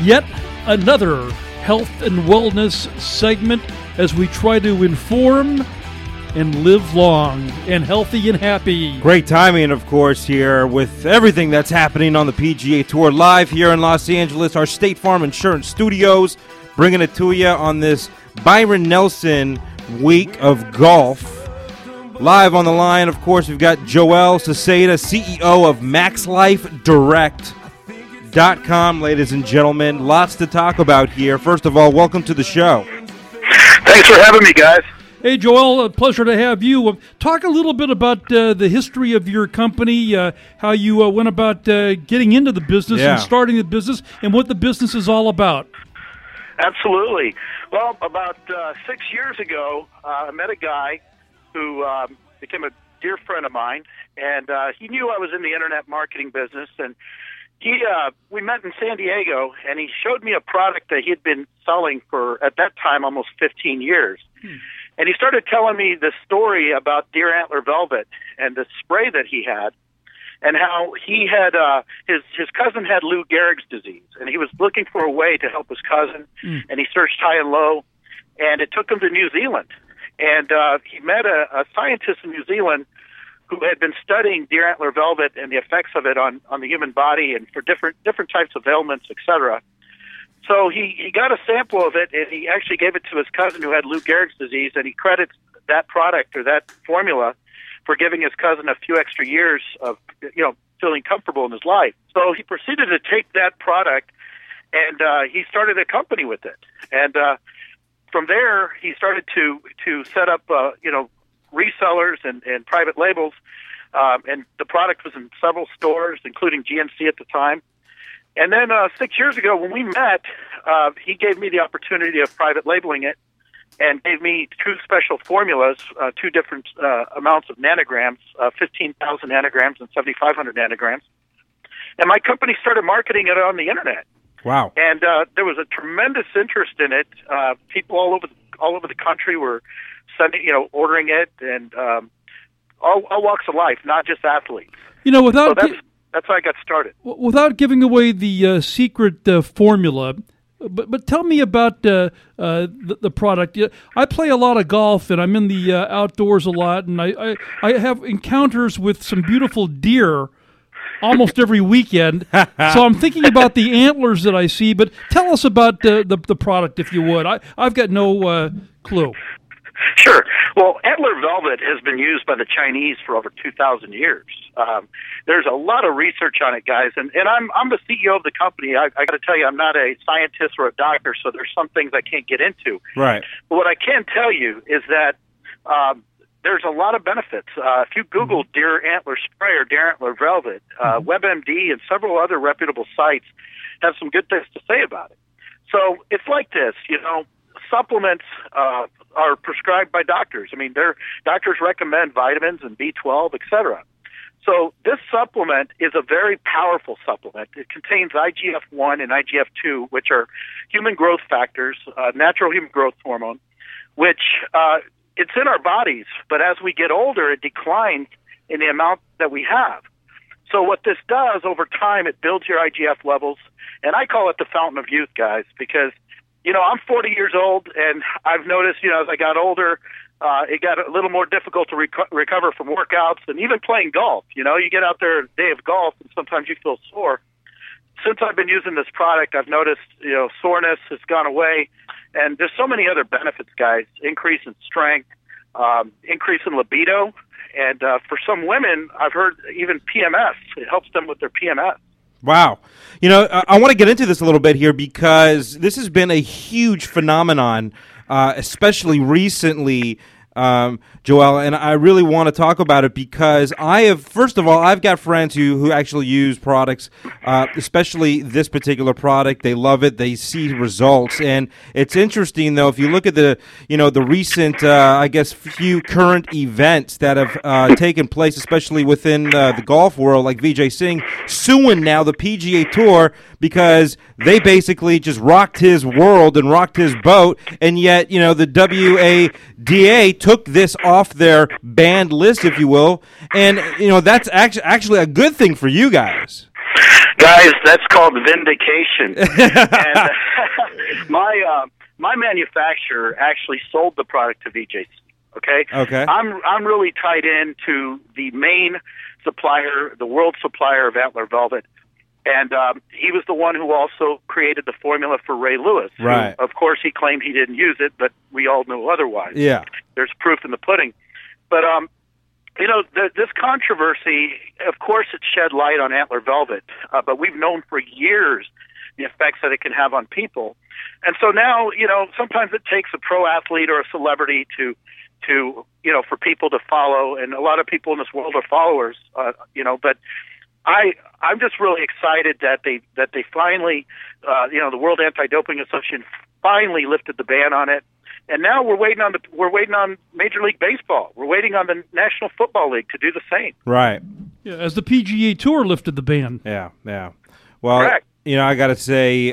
yet another health and wellness segment as we try to inform and live long and healthy and happy. Great timing, of course, here with everything that's happening on the PGA Tour live here in Los Angeles, our State Farm Insurance Studios, bringing it to you on this Byron Nelson week of golf. Live on the line, of course, we've got Joel Saceda, CEO of MaxLifeDirect.com. Ladies and gentlemen, lots to talk about here. First of all, welcome to the show. Thanks for having me, guys. Hey, Joel, a pleasure to have you. Talk a little bit about the history of your company, how you went about getting into the business and starting the business, and what the business is all about. Absolutely. Well, about 6 years ago, I met a guy who became a dear friend of mine, and he knew I was in the internet marketing business, and we met in San Diego, and he showed me a product that he had been selling for, at that time, almost 15 years. And he started telling me the story about deer antler velvet and the spray that he had, and how he had his cousin had Lou Gehrig's disease, and he was looking for a way to help his cousin, and he searched high and low, and it took him to New Zealand. And he met a scientist in New Zealand who had been studying deer antler velvet and the effects of it on the human body and for different types of ailments, etc. So he got a sample of it, and he actually gave it to his cousin who had Lou Gehrig's disease, and he credits that product or that formula for giving his cousin a few extra years of, feeling comfortable in his life. So he proceeded to take that product, and he started a company with it. And from there, he started to set up, resellers and private labels, and the product was in several stores, including GNC at the time. And then 6 years ago, when we met, he gave me the opportunity of private labeling it and gave me two special formulas, two different amounts of nanograms, 15,000 nanograms and 7,500 nanograms. And my company started marketing it on the internet. Wow! And there was a tremendous interest in it. People all over the country were sending, ordering it, and all walks of life, not just athletes. That's how I got started. Without giving away the secret formula, but tell me about the product. I play a lot of golf, and I'm in the outdoors a lot, and I have encounters with some beautiful deer almost every weekend. So I'm thinking about the antlers that I see, but tell us about the product, if you would. I've got no clue. Sure. Well, antler velvet has been used by the Chinese for over 2,000 years. There's a lot of research on it, guys, and I'm the CEO of the company. I got to tell you, I'm not a scientist or a doctor, so there's some things I can't get into. Right. But what I can tell you is that there's a lot of benefits. If you Google deer antler spray or deer antler velvet, WebMD and several other reputable sites have some good things to say about it. So it's like this, supplements are prescribed by doctors. I mean, doctors recommend vitamins and B12, etc. So this supplement is a very powerful supplement. It contains IGF-1 and IGF-2, which are human growth factors, natural human growth hormone, which it's in our bodies, but as we get older, it declines in the amount that we have. So what this does over time, it builds your IGF levels, and I call it the fountain of youth, guys, because I'm 40 years old, and I've noticed, as I got older, it got a little more difficult to recover from workouts and even playing golf. You get out there a day of golf, and sometimes you feel sore. Since I've been using this product, I've noticed, soreness has gone away, and there's so many other benefits, guys. Increase in strength, increase in libido, and for some women, I've heard even PMS. It helps them with their PMS. Wow. I want to get into this a little bit here because this has been a huge phenomenon, especially recently, Joel, and I really want to talk about it because first of all, I've got friends who actually use products, especially this particular product. They love it. They see results. And it's interesting, though, if you look at the recent, few current events that have taken place, especially within the golf world, like Vijay Singh suing now the PGA Tour because they basically just rocked his world and rocked his boat, and yet, the WADA took this off their banned list, if you will, and that's actually a good thing for you guys. Guys, that's called vindication. And my manufacturer actually sold the product to VJC. Okay. Okay. I'm really tied into the main supplier, the world supplier of Antler Velvet, and he was the one who also created the formula for Ray Lewis. Right. Who, of course, he claimed he didn't use it, but we all know otherwise. Yeah. There's proof in the pudding. But this controversy, of course, it shed light on Antler Velvet, but we've known for years the effects that it can have on people. And so now, sometimes it takes a pro athlete or a celebrity to for people to follow, and a lot of people in this world are followers, but I'm just really excited that they finally, the World Anti-Doping Association finally lifted the ban on it. And now we're waiting on Major League Baseball. We're waiting on the National Football League to do the same. Right. Yeah, as the PGA Tour lifted the ban. Yeah. Well, correct. I got to say,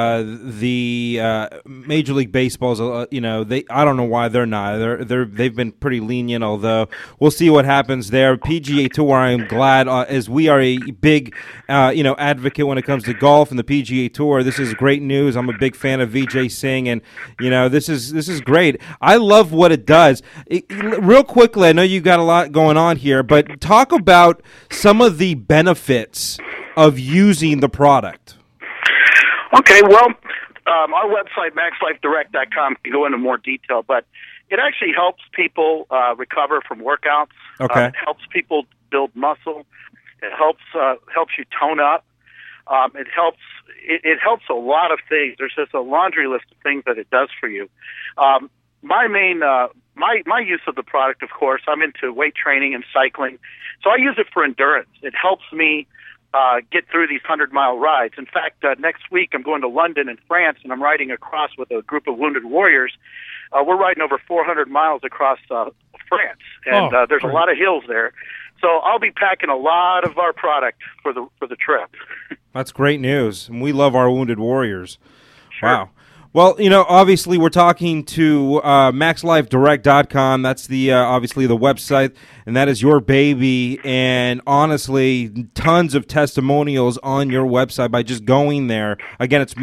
the Major League Baseball's, I don't know why they're not. They've been pretty lenient, although we'll see what happens there. PGA Tour, I'm glad, as we are a big, advocate when it comes to golf and the PGA Tour. This is great news. I'm a big fan of Vijay Singh, and this is great. I love what it does. Real quickly, I know you got a lot going on here, but talk about some of the benefits of using the product. Okay, well, our website, maxlifedirect.com, can go into more detail, but it actually helps people recover from workouts. Okay. It helps people build muscle. It helps you tone up. It helps a lot of things. There's just a laundry list of things that it does for you. My main my use of the product, of course, I'm into weight training and cycling, so I use it for endurance. It helps me get through these 100-mile rides. In fact, next week I'm going to London in France, and I'm riding across with a group of wounded warriors. We're riding over 400 miles across France, and there's a lot of hills there. So I'll be packing a lot of our product for the trip. That's great news, and we love our wounded warriors. Sure. Wow. Well, obviously we're talking to maxlifedirect.com. That's the obviously the website, and that is your baby. And honestly, tons of testimonials on your website by just going there. Again, it's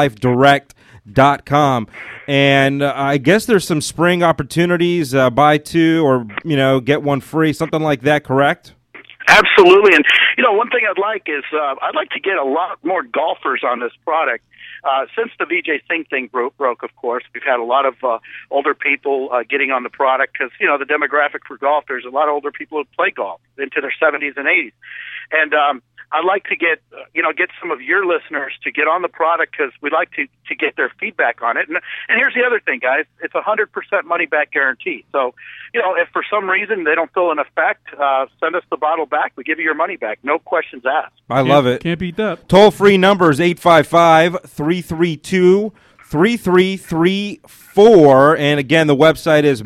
maxlifedirect.com. And I guess there's some spring opportunities, buy two or get one free, something like that. Correct? Absolutely. And one thing I'd like is I'd like to get a lot more golfers on this product. Since the Vijay Singh thing broke, of course, we've had a lot of older people getting on the product because, the demographic for golf, there's a lot of older people who play golf into their 70s and 80s. And I'd like to get some of your listeners to get on the product because we'd like to get their feedback on it. And here's the other thing, guys. It's 100% money-back guarantee. So, if for some reason they don't feel an effect, send us the bottle back. We give you your money back. No questions asked. I love it. Can't beat that. Toll-free number is 855-332-3334. And again, the website is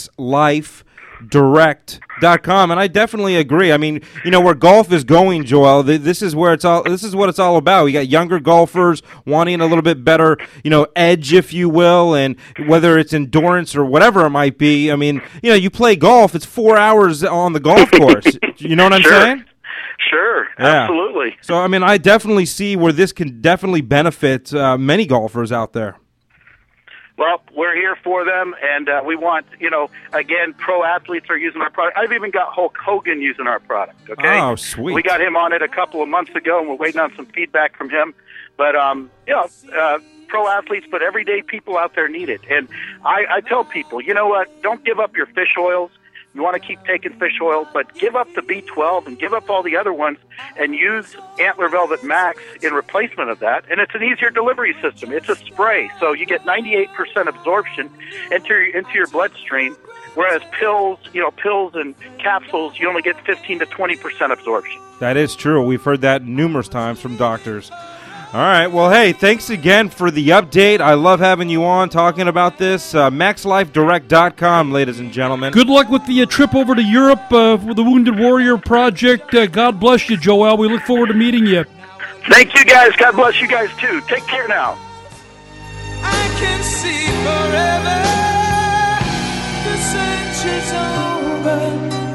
maxlifedirect.com. And I definitely agree. I mean, where golf is going, Joel, this is what it's all about. We got younger golfers wanting a little bit better, edge, if you will, and whether it's endurance or whatever it might be. I mean, you play golf, it's 4 hours on the golf course. You know what I'm saying? Sure, Yeah. absolutely. So, I mean, I definitely see where this can definitely benefit many golfers out there. Well, we're here for them, and we want, again, pro athletes are using our product. I've even got Hulk Hogan using our product, okay? Oh, sweet. We got him on it a couple of months ago, and we're waiting on some feedback from him. But, pro athletes, but everyday people out there need it. And I tell people, you know what, don't give up your fish oils. You want to keep taking fish oil, but give up the B12 and give up all the other ones and use Antler Velvet Max in replacement of that. And it's an easier delivery system. It's a spray, so you get 98% absorption into your bloodstream, whereas pills and capsules, you only get 15 to 20% absorption. That is true. We've heard that numerous times from doctors. All right. Well, hey, thanks again for the update. I love having you on talking about this. MaxLifeDirect.com, ladies and gentlemen. Good luck with the trip over to Europe for the Wounded Warrior Project. God bless you, Joel. We look forward to meeting you. Thank you, guys. God bless you guys, too. Take care now. I can see forever. The search is over.